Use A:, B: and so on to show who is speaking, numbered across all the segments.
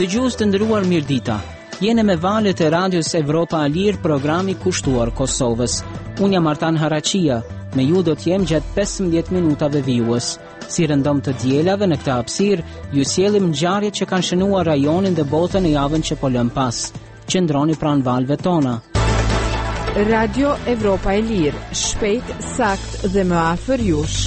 A: Dëgjues të nderuar, mirëdita. Jene me valët e radios Evropa e Lirë, programi kushtuar Kosovës. Unë jam Artan Haraqia, me ju do t'jem gjatë 15 minutave vijues. Si rëndom të dielave në këtë hapësirë, ju sjellim ngjarjet që kanë shënuar rajonin dhe botën në javën që po lëm pas. Qëndroni pranë valëve tona.
B: Radio Evropa e Lirë, shpejt, sakt dhe më afër jush.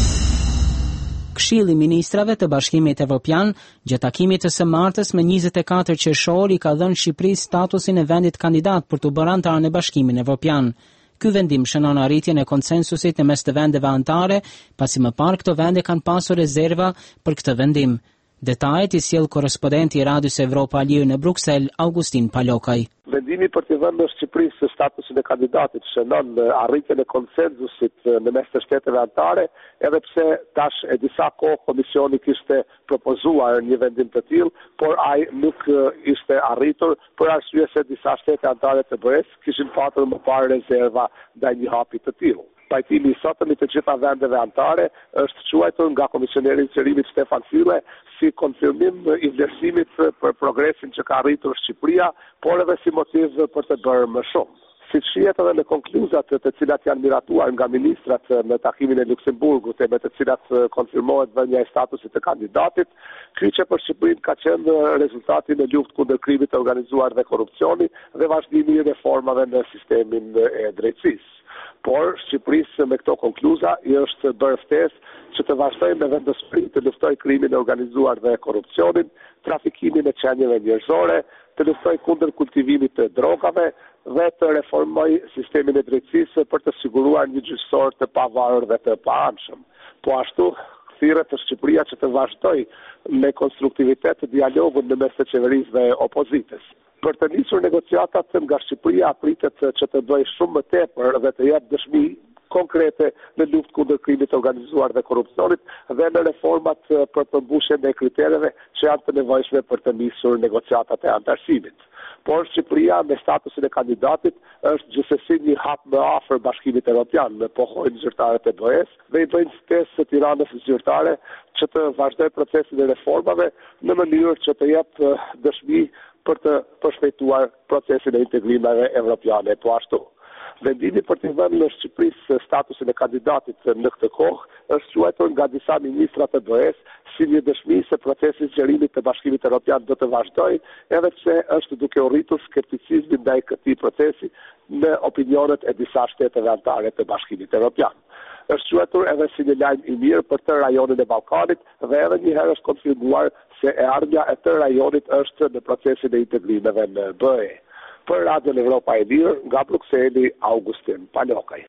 A: Këshilli i Ministrave të Bashkimit Evropian gjatë takimit të së martës me 24 qershor i ka dhënë Shqipërisë statusin e vendit kandidat për të bërë antar në Bashkimin Evropian. Ky vendim shënon arritjen e konsensusit në mes të vendeve anëtare, pasi më parë këto vende kanë pasur rezerva për këtë vendim. Detajet i sjell korrespondenti i Radios Evropa e Lirë në Bruksel, Augustin Palokaj.
C: Vendimi për të dhënë Shqipërisë statusin e kandidatit shënon arritjen e konsensusit në mes të shteteve anëtare, edhe pse tash e disa kohë Komisioni kishte propozuar një vendim të tillë, por ai nuk ishte arritur për arsye se disa shtete anëtare të BE-s kishin patur më parë rezerva ndaj një hapi të tillë. Pajtimi i sotëm i të gjitha vendeve anëtare është quajtur nga Komisioneri i Qeverimit Stefan Füle si konfirmim i vlerësimit për progresin që ka arritur Shqipëria, por edhe si motiv për të bërë më shumë. Siç shihet edhe në konkluzat të cilat janë miratuar nga ministrat në takimin e Luksemburgut e me të cilat konfirmohet vënia e statusit të kandidatit, kyçe për Shqipërinë ka qenë rezultati në luftë kundër krimit të organizuar dhe korrupsioni dhe vazhdimi i reformave në sistemin e drejtësisë. Por Shqipërisë me këto konkluza i është bërë ftesë që të vazhdojë me vendosmëri të luftojë krimin e organizuar dhe korrupsionin, trafikimin e qenieve njerëzore, të luftojë kundër kultivimit të drogave dhe të reformojë sistemin e drejtësisë për të siguruar një gjyqësor të pavarur dhe të paanshëm. Po ashtu thirret të Shqipëria që të vazhdojë me konstruktivitet të dialogun në mes të qeverisë dhe opozitës. Për të nisur negociatat nga Shqipëria pritet që të bëjë shumë më tepër dhe të jap dëshmi konkrete në luftë kundër krimit të organizuar dhe korrupsionit dhe në reformat për përmbushjen e kritereve që janë të nevojshme për të nisur negociatat e antarësimit. Por Shqipëria me statusin e kandidatit është gjithsesi një hap më afër Bashkimit Evropian, në pohojnë zyrtarët e BE-s dhe i bëjnë ftesë Tiranës zyrtare që të vazhdojë procesin e reformave në mënyrë që të jap dëshmi për të përshpejtuar procesin e integrimeve evropiane. Po ashtu, vendimi për të dhënë në Shqipërisë statusin e kandidatit në këtë kohë është quajtur nga disa ministra të BE-s si një dëshmi se procesi i zgjerimit të Bashkimit Evropian do të vazhdojë, edhe pse është duke u rritur skepticizmi ndaj këtij procesi në opinionet e disa shteteve anëtare të Bashkimit Evropian. Është quajtur edhe si një lajm i mirë për të rajonin e Ballkanit dhe edhe një herë është konfirmuar se e ardhmja e të rajonit është në procesin e integrimeve në BE. Për Radio Evropa e Lirë, nga Brukseli, Augustin Palokaj.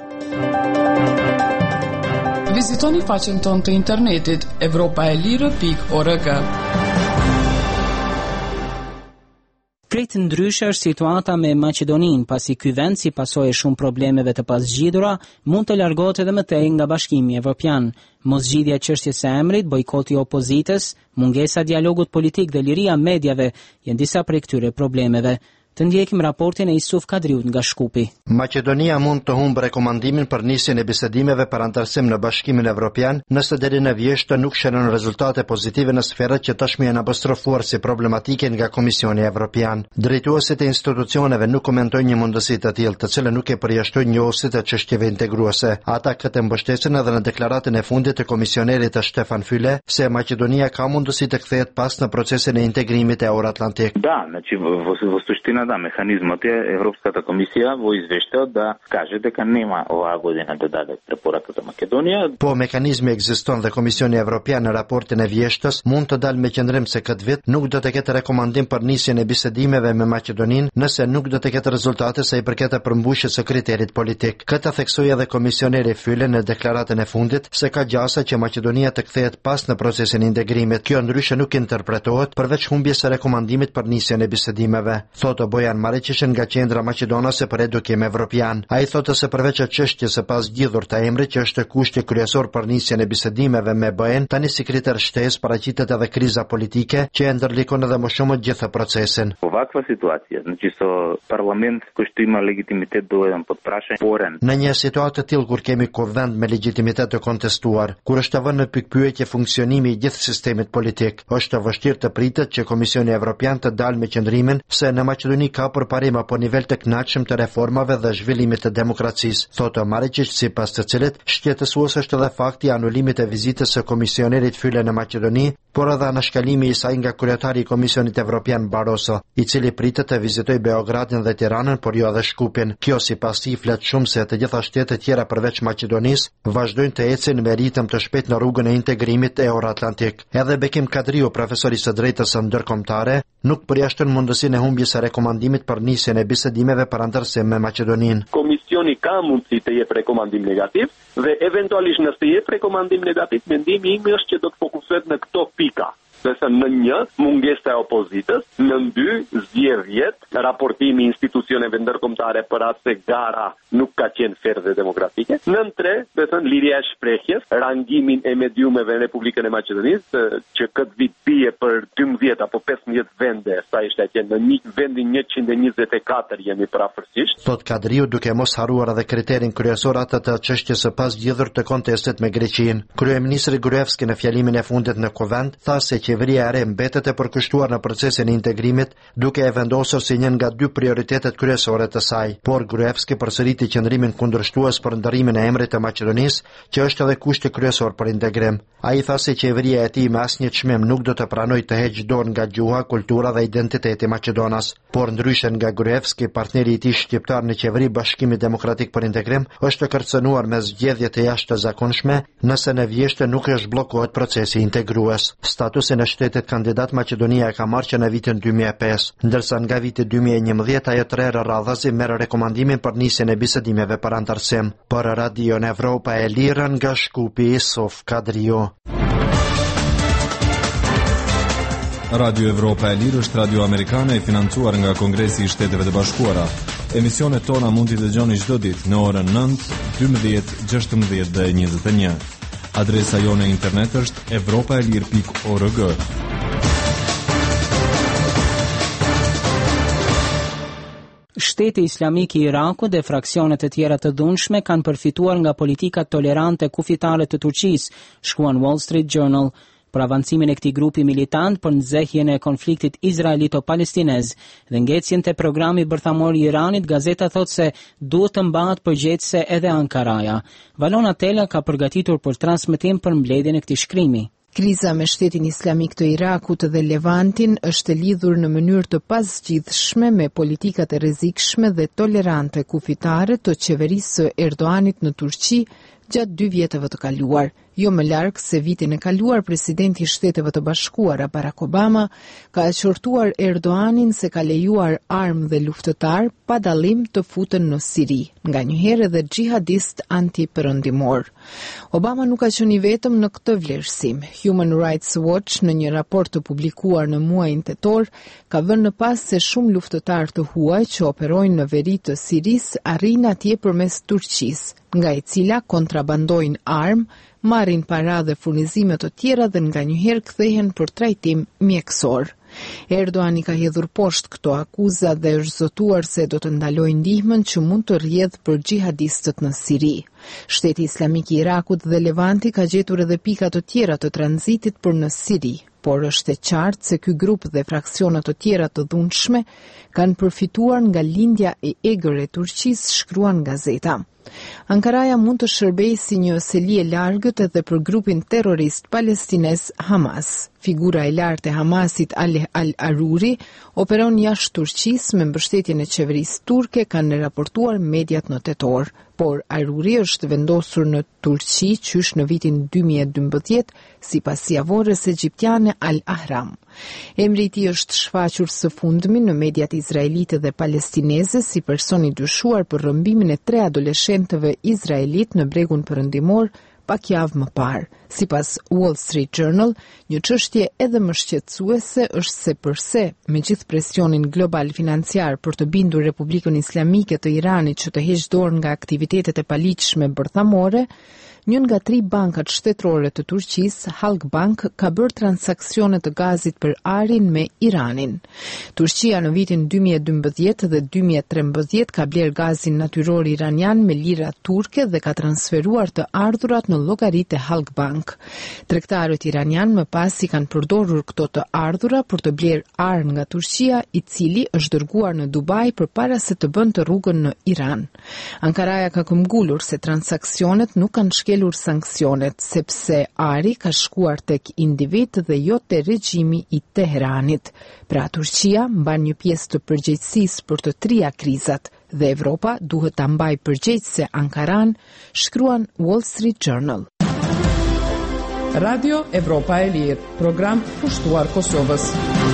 D: Vizitoni faqen tonë të internetit europaelire.org.
A: Krejt ndryshe është situata me Maqedoninë, pasi ky vend si pasojë shumë problemeve të pasgjidhura mund të largohet edhe më tej nga Bashkimi Evropian. Mosgjidhja e çështjes së emrit, bojkoti i opozitës, mungesa e dialogut politik dhe liria e mediave janë disa prej këtyre problemeve. Të ndjekim raportin e Isuf Kadriut nga Shkupi.
E: Maqedonia mund të humbë rekomandimin për nisjen e bisedimeve për antarësim në Bashkimin Evropian, nëse deri në vjeshtë nuk shënon rezultate pozitive në sferat që tashmë janë apostrofuar si problematike nga Komisioni Evropian. Drejtuesit e institucioneve nuk komentojnë një mundësi të tillë, të cilën nuk e përjashtojnë njohësit e çështjeve integruese. Ata këtë mbështesin edhe në deklaratën e fundit të komisionerit të Stefan Füle se Maqedonia ka mundësi të kthehet pas në procesin e integrimit e Euroatlantik.
F: Да, механизмот е Европската комисија во извештајот да каже дека нема оваа година да даде препорака за Македонија.
E: Po mekanizmi ekziston dhe Komisioni Evropian në raportin e vjeshtës mund të dalë me qëndrim se këtë vit nuk do të ketë rekomandim për nisjen e bisedimeve me Maqedoninë nëse nuk do të ketë rezultate sa i përket përmbushjes së kriterit politik. Këtë theksoi edhe komisioneri Füle në deklaratën e fundit se ka gjasa që Maqedonia të kthehet pas në procesin e integrimit. Kjo ndryshe nuk interpretohet përveç humbjes së rekomandimit për nisjen e bisedimeve. Thotë Bojan Maričić nga qendra maqedonase për edukim evropian. Ai thotë se përveç çështjes së pasgjidhur të emrit që është kushti kryesor për nisjen e bisedimeve me BE-n, tani si kriter shtesë paraqitet edhe kriza politike që e ndërlikon edhe më shumë gjithë procesin.
F: Ovakva situacija, znači so parlament kështu ima legitimitet duhet të podprašen poren.
E: Në një situatë të tillë kur kemi kuvend me legjitimitet të kontestuar, kur është vënë në pikpyetje funksionimi i gjithë sistemit politik, është vështirë të pritet që Komisioni Evropian të dalë me qëndrimin se në Maqedoni ka përparim apo nivel të kënaqshëm të reformave dhe zhvillimit të demokracisë, thotë Maričić, sipas të cilit shqetësues është edhe fakti i anulimit të vizitës së komisionerit Füle në Maqedoni, por edhe anashkalimi i saj nga kryetari i Komisionit Evropian Barroso, i cili pritet të vizitojë Beogradin dhe Tiranën, por jo edhe Shkupin. Kjo sipas tij flet shumë se të gjitha shtetet tjera përveç Maqedonisë vazhdojnë të ecin me ritëm të shpejtë në rrugën e integrimit euroatlantik. Edhe Bekim Kadriu, profesori së drejtës ndërkombëtare, nuk përjashton mundësinë e humbjes së rekomandimit për nisjen e bisedimeve për antarësim me Maqedoninë.
G: Komisioni ka mundësi të jep rekomandim negativ dhe eventualisht nëse jep rekomandim negativ, mendimi im është që do të fokusohet në këto pika. Nëse në një, mungesë e opozitës, në dy, zgjedhjet, raportimi i institucioneve ndërkombëtare për atë se gara nuk ka qenë ferë dhe demokratike, në tre, liria e shprehjes, rangimin e mediumeve në Republikën e Maqedonisë, që këtë vit bie për 12 apo 15 vende, sa ishte atje në një vendin 124 jemi përafërsisht.
E: Thot Kadriu, duke mos harruar edhe kriterin kryesor atë të çështjes së pasgjidhur të kontestit me Greqinë. Kryeministri Gruevski në fjalimin e fundit në Kuvend tha se qeveria e re mbetet e përkushtuar në procesin e integrimit, duke e vendosur si një nga dy prioritetet kryesore të saj. Por Gruevski përsëriti qëndrimin kundërshtues për ndërrimin e emrit të Maqedonisë, që është edhe kushti kryesor për integrim. Ai tha se qeveria e tij me asnjë çmim nuk do të pranojë të heqë dorë nga gjuha, kultura dhe identiteti maqedonas. Por ndryshe nga Gruevski, partneri i tij shqiptar në qeveri Bashkimi Demokratik për Integrim është kërcënuar me zgjedhje të jashtëzakonshme, nëse në vjeshtë nuk është bllokohet procesi integrues. Statusin e shtetit kandidat Maqedonia e ka marrë që në vitin 2005, ndërsa nga viti 2011 ajo 3 herë radhazi merr rekomandimin për nisjen e bisedimeve për antarësim. Për Radio Evropa e Lirë nga Shkupi, Sof Kadriu.
H: Radio Evropa e Lirë është radio amerikane e financuar nga Kongresi i Shteteve të Bashkuara. Emisionet tona mund t'i dëgjoni çdo ditë në orën 9, 12, 16 dhe 21. Adresa jone internet është europaelir.org.
A: Shteti Islamik i Irakut dhe fraksionet e tjera të dhunshme kanë përfituar nga politika tolerante kufitare të Turqisë, shkruan Wall Street Journal. Për avancimin e këtij grupi militant për nxehjen e konfliktit izraelito-palestinez dhe ngecjen te programi bërthamor i Iranit, gazeta thotë se duhet të mbahet përgjegjëse edhe Ankaraja. Valona Tela ka përgatitur për transmetim për mbledhjen e këtij shkrimi.
B: Kriza me shtetin islamik të Irakut dhe Levantin është lidhur në mënyrë të pasgjidhshme me politikat e rrezikshme dhe tolerante kufitare të qeverisë së Erdoganit në Turqi gjatë 2 vjetëve të kaluar. Jo më larg se vitin e kaluar, presidenti i Shteteve të Bashkuara Barack Obama ka qortuar Erdoganin se ka lejuar armë dhe luftëtar pa dallim të futen në Siri, nganjëherë edhe xhihadist anti-perëndimor. Obama nuk ka qenë i vetëm në këtë vlerësim. Human Rights Watch në një raport të publikuar në muajin tetor ka vënë në pas se shumë luftëtar të huaj që operojnë në veri të Sirisë arrin atje përmes Turqisë, nga e cila kontrabandojnë armë, marrin para dhe furnizime të tjera dhe nganjëherë kthehen për trajtim mjekësor. Erdogan i ka hedhur poshtë këto akuza dhe është zotuar se do të ndalojë ndihmën që mund të rrjedhë për xhihadistët në Siri. Shteti Islamik i Irakut dhe Levanti ka gjetur edhe pika të tjera të tranzitit për në Siri, por është e qartë se ky grup dhe fraksionet të tjera të dhunshme kanë përfituar nga lindja e egër e Turqisë, shkruan gazeta. Ankaraja mund të shërbejë si një seli e largët edhe për grupin terrorist palestinez Hamas. Figura e lartë e Hamasit Ali al-Aruri operon jashtë Turqisë me mbështetjen e qeverisë turke, kanë raportuar mediat në tetor. Por Aruri është vendosur në Turqi qysh në vitin 2012 sipas javores egjiptiane Al-Ahram. Emri i tij është shfaqur së fundmi në mediat izraelite dhe palestineze si person i dyshuar për rrëmbimin e 3 adoleshentëve izraelit në bregun perëndimor pak javë më parë. Sipas Wall Street Journal, një çështje edhe më shqetësuese është se përse, me gjithë presionin global financiar për të bindur Republikën Islamike të Iranit që të heqë dorë nga aktivitetet e paligjshme bërthamore, njën nga 3 bankat shtetërore të Turqisë, Halkbank, ka bërë transakcione të gazit për arin me Iranin. Turqia në vitin 2012 dhe 2013 ka bler gazin natyror iranian me lira turke dhe ka transferuar të ardhurat në llogaritë e Halkbank. Tregtarët iranian më pas i kanë përdorur këto të ardhura për të bler ar nga Turqia, i cili është dërguar në Dubai përpara se të bënte rrugën në Iran. Ankaraja ka këmbgulur se transaksionet nuk kanë shkelur sanksionet, sepse ari ka shkuar tek individ dhe jo te regjimi i Teheranit. Pra Turqia mban një pjesë të përgjegjësisë për të 3 krizat dhe Evropa duhet ta mbajë përgjegjëse Ankaran, shkruan Wall Street Journal.
D: Radio Evropa e Lirë, program pushtuar Kosovës.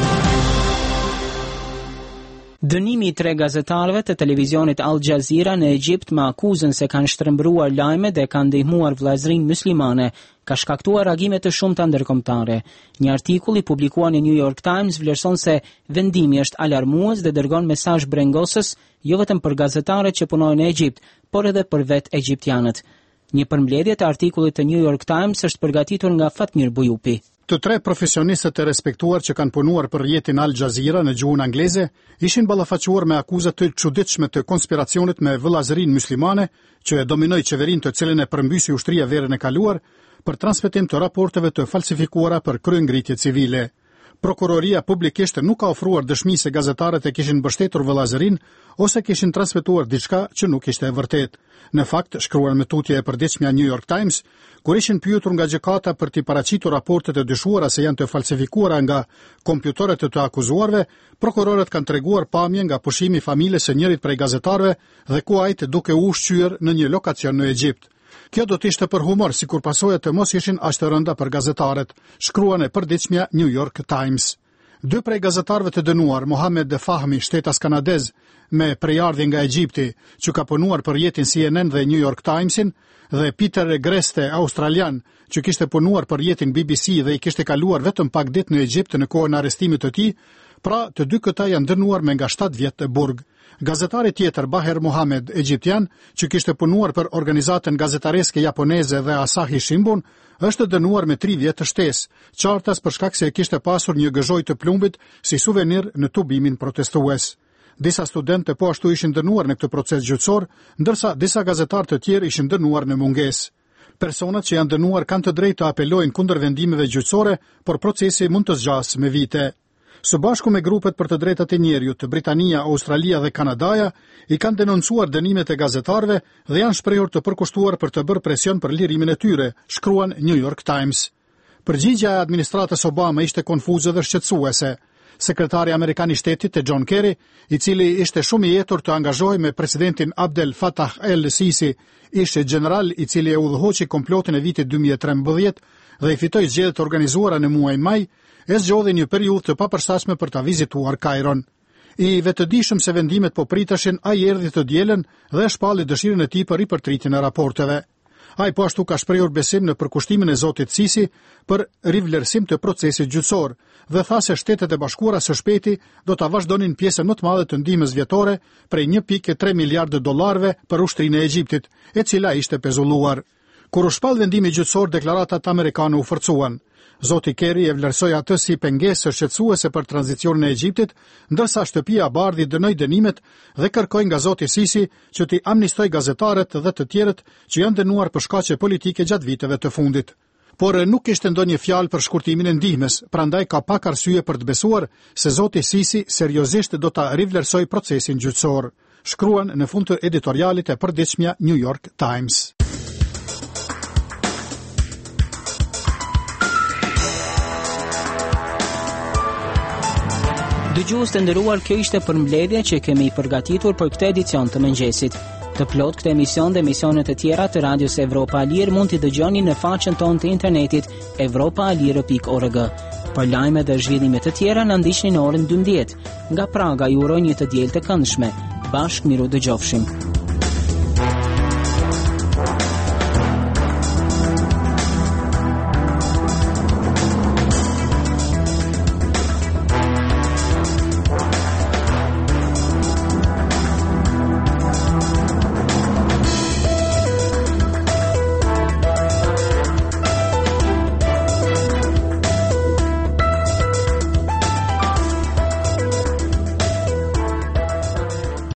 A: Dënimi i 3 gazetarëve të televizionit Al Jazeera në Egjipt me akuzën se kanë shtrembruar lajme dhe kanë ndihmuar vllazërinë muslimane ka shkaktuar reagime të shumta ndërkombëtare. Një artikull i publikuar në New York Times vlerëson se vendimi është alarmues dhe dërgon mesazh brengosës jo vetëm për gazetarët që punojnë në Egjipt, por edhe për vetë egjiptianët. Një përmbledhje të artikullit të New York Times është përgatitur nga Fatmir Bujupi.
I: Të 3 profesionistët e respektuar që kanë punuar për rrjetin Al Jazeera në gjuhën angleze ishin ballafaquar me akuzat të çuditshme të konspiracionit me vëllazërinë muslimane që e dominoi qeverinë të cilën e përmbysi ushtria verën e kaluar për transmetim të raporteve të falsifikuara për kryengritje civile. Prokuroria publikisht nuk ka ofruar dëshmi se gazetarët e kishin mbështetur vëllazërinë ose kishin transmetuar diçka që nuk ishte e vërtetë. Në fakt, shkruan me tutje e përditshmja New York Times, kur ishin pyetur nga gjykata për t'i paraqitur raportet e dyshuara se janë të falsifikuara nga kompjutorët e të akuzuarve, prokurorët kanë treguar pamje nga pushimi i familjes së njërit prej gazetarëve dhe ku ai duke u ushqyer në një lokacion në Egjipt. Kjo do të ishte për humor, sikur pasojat të mos ishin aq të rënda për gazetarët, shkruan e përditshmja New York Times. 2 prej gazetarëve të dënuar, Mohamed Fahmi, shtetas kanadez, me prejardhje nga Egjipti, që ka punuar për rrjetin CNN dhe New York Timesin, dhe Peter Greste, australian, që kishte punuar për rrjetin BBC dhe i kishte kaluar vetëm pak ditë në Egjipt në kohën e arrestimit të tij, pra të 2 këta janë dënuar me nga 7 vjet të burg. Gazetari tjetër, Baher Mohamed, egjiptian, që kishte punuar për organizatën gazetareske japoneze dhe Asahi Shimbun, është dënuar me 3 vjet të shtesë, qartas për shkak se kishte pasur një gëzhoj të plumbit si suvenir në tubimin protestues. Disa studentë po ashtu ishin dënuar në këtë proces gjyqësor, ndërsa disa gazetarë të tjerë ishin dënuar në mungesë. Personat që janë dënuar kanë të drejtë të apelojnë kundër vendimeve gjyqësore, por procesi mund të zgjasë me vite. Së bashku me grupet për të drejtat e njerëzit, Britania, Australia dhe Kanadaja i kanë denoncuar dënimet e gazetarëve dhe janë shprehur të përkushtuar për të bërë presion për lirimin e tyre, shkruan New York Times. Përgjigjja e administratës Obama ishte konfuze dhe shqetësuese. Sekretari amerikan i shtetit John Kerry, i cili ishte shumë i etur të angazhohej me presidentin Abdel Fattah el-Sisi, ishte general i cili e udhëhoqi komplotin e vitit 2013 dhe i fitoi zgjedhjet e organizuara në muajin maj, e zgjodhi një periudhë të papërshtatshme për ta vizituar Kairon. I vetëdijshëm se vendimet po priteshin, ai erdhi të dielën dhe shpalli dëshirën e tij për ripërtritjen e raporteve. Ai po ashtu ka shprehur besim në përkushtimin e zotit Sisi për rivlerësim të procesit gjyqësor dhe tha se Shtetet e Bashkuara së shpejti do ta vazhdonin pjesën më të madhe të ndihmës vjetore prej 1.3 miliardë dollarëve për ushtrinë e Egjiptit, e cila ishte pezulluar. Kur u shpall vendimi gjyqësor, deklaratat amerikane u forcuan. Zoti Kerry e vlerësoi atë si pengesë shqetësuese për tranzicionin e Egjiptit, ndërsa shtëpia e Bardhit dënoi dënimet dhe kërkoi nga zoti Sisi që t'i amnistoj gazetarët dhe të tjerët që janë dënuar për shkaqe politike gjatë viteve të fundit. Por nuk kishte ndonjë fjalë për shkurtimin e ndihmës, prandaj ka pak arsye për të besuar se zoti Sisi seriozisht do ta rivlerësoj procesin gjyqësor, shkruan në fund të editorialit e përditshmja New York Times.
A: Dëgjues të nderuar, kjo ishte përmbledhja që kemi përgatitur për këtë edicion të mëngjesit. Të plot këtë emision dhe emisionet e tjera të Radios Evropa e Lirë mund t'i dëgjoni në faqen tonë të internetit evropaalire.org. Për lajme dhe zhvillime të tjera na ndiqni në orën 12. Nga Praga ju uroj një të diel të këndshme. Bashkë miru dëgjofshim.